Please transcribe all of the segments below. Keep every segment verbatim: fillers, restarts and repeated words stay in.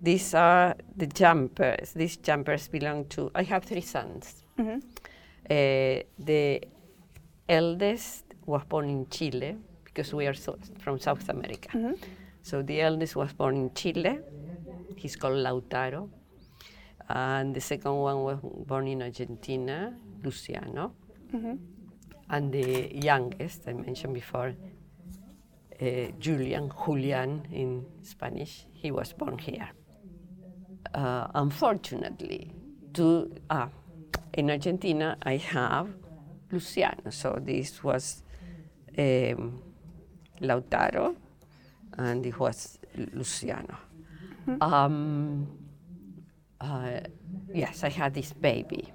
these are the jumpers. These jumpers belong to, I have three sons. Mm-hmm. Uh, the eldest was born in Chile, because we are so, from South America. Mm-hmm. So the eldest was born in Chile. He's called Lautaro. And the second one was born in Argentina, Luciano. Mm-hmm. And the youngest, I mentioned before, uh, Julian, Julian in Spanish, he was born here. Uh, unfortunately, to, uh, in Argentina, I have Luciano. So this was um, Lautaro, and it was Luciano. Mm-hmm. Um, uh, yes, I had this baby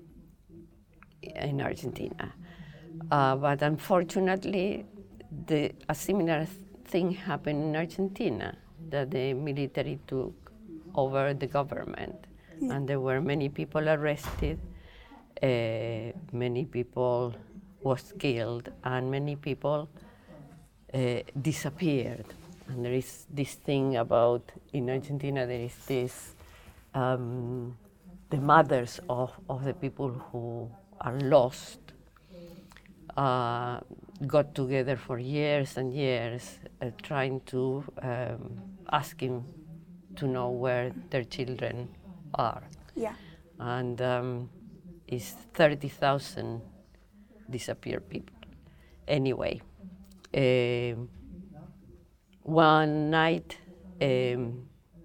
in Argentina. Uh, but unfortunately, the, a similar thing happened in Argentina, that the military took over the government. Yeah. And there were many people arrested, uh, many people was killed, and many people uh, disappeared. And there is this thing about, in Argentina, there is this, um, the mothers of, of the people who are lost uh, got together for years and years uh, trying to um, ask him to know where their children are. Yeah. And um, it's thirty thousand disappeared people. Anyway, uh, one night um,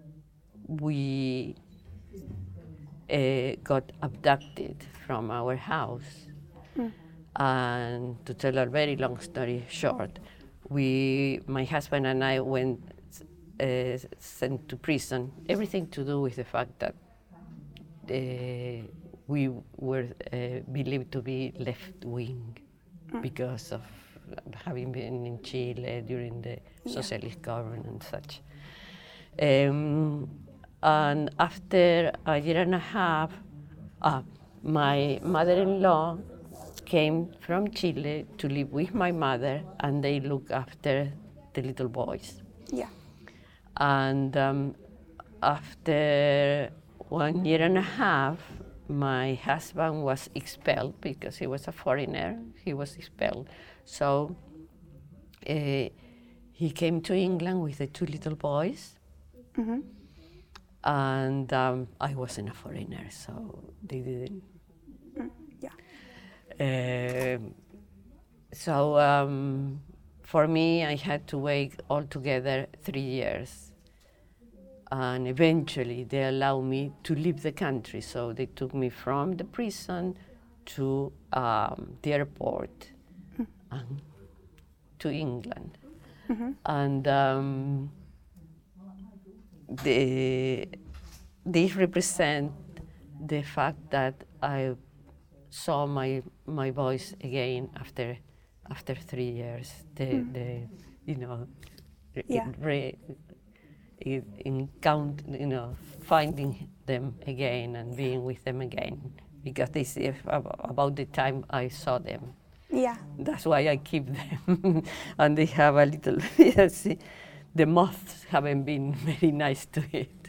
we uh, got abducted from our house. Mm. And to tell a very long story short, we, my husband and I went uh, sent to prison. Everything to do with the fact that uh, we were uh, believed to be left wing mm. because of having been in Chile during the yeah. socialist government and such. Um, and after a year and a half, uh, my mother-in-law came from Chile to live with my mother, and they look after the little boys. Yeah. And um, after one year and a half, my husband was expelled because he was a foreigner. He was expelled. So uh, he came to England with the two little boys. Mm-hmm. And um, I wasn't a foreigner, so they didn't. Mm, yeah. Uh, so um, for me, I had to wait altogether three years. And eventually they allowed me to leave the country. So they took me from the prison to um, the airport mm. and to England. Mm-hmm. And um, the, these represent the fact that I saw my my voice again after after three years. The mm. the you know yeah. re, re, in count you know finding them again and being with them again, because this is about the time I saw them. Yeah. That's why I keep them. And they have a little, see, the moths haven't been very nice to it.